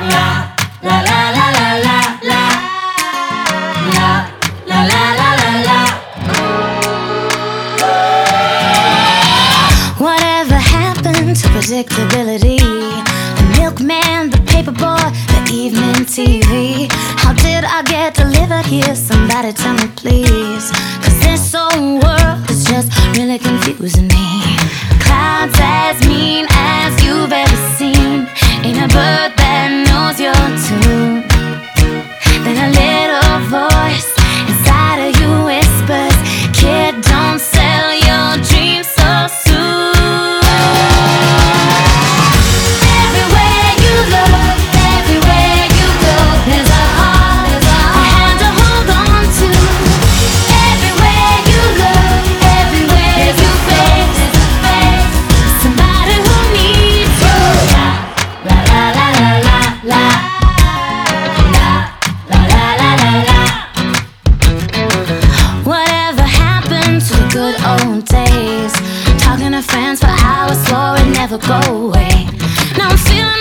La la la la la la la. La la la la la la. Whatever happened to predictability? The milkman, the paperboy, the evening TV. How did I get delivered here? Somebody tell me please. Cause this whole world is just really confusing me. Clouds as mean as you've ever seen. Ain't a bird that knows your tune. Then a little voice inside of you whispers, kid, don't sell your dreams so soon. Everywhere you look, everywhere you go, there's a heart, a hand to hold on to. Everywhere you look, everywhere you face, somebody who needs you. La la la la la la. Whatever happened to the good old days? Talking to friends for hours, swore it'd never go away. Now I'm feeling